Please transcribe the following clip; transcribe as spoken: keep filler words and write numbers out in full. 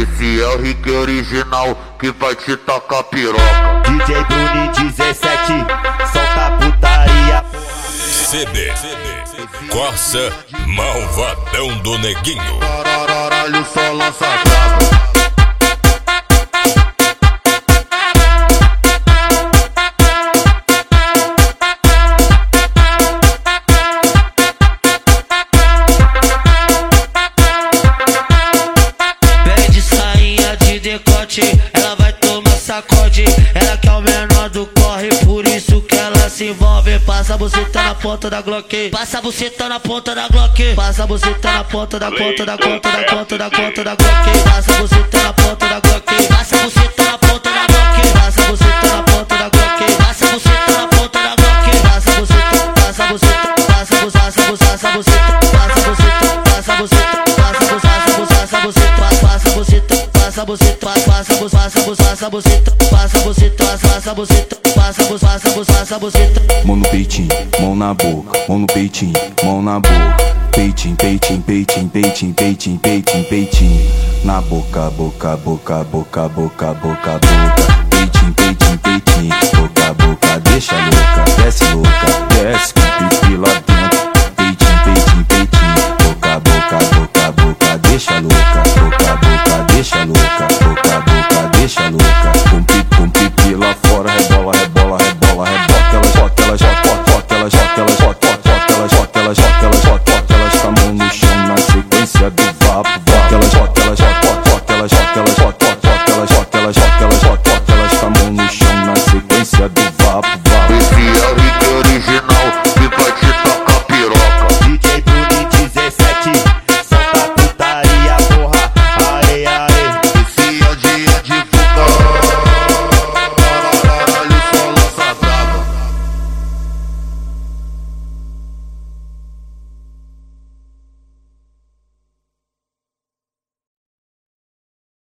Esse é o Rick original que vai te tacar piroca. D J Bruni dezessete, solta putaria. C D, Corsa, Malvadão do Neguinho. Caralho, só lança brava. Ela vai tomar sacode, ela que é o menor do corre, por isso que ela se envolve. Passa a buceta na ponta da Glock, passa a buceta na ponta da Glock, passa a buceta na ponta da ponta da ponta da ponta da ponta da Glock, passa a buceta na ponta da Glock, passa a buceta na ponta da Glock, passa a buceta na ponta da Glock, passa a buceta na ponta da Glock, passa a buceta, passa a buceta, passa a buceta, passa a buceta, passa a buceta, passa a buceta, passa a buceta, passa a buceta, passa a buceta, passa a buceta, passa a buceta, passa a buceta, passa a buceta, passa a buceta, passa a buceta, passa a buceta, passa a buceta, passa a buceta. Mão no peitinho, mão na boca, mão no peitinho, mão na boca. Peitinho, peitinho, peitinho, peitinho, peitinho, peitinho, peitinho. Na boca, boca, boca, boca, boca, boca, boca. Peitinho, peitinho, peitinho, boca, boca, deixa louca, desce louca, desce com pipi lá dentro. Peitinho, peitinho, peitinho, boca, boca, boca, boca, deixa louca, boca, boca, deixa louca.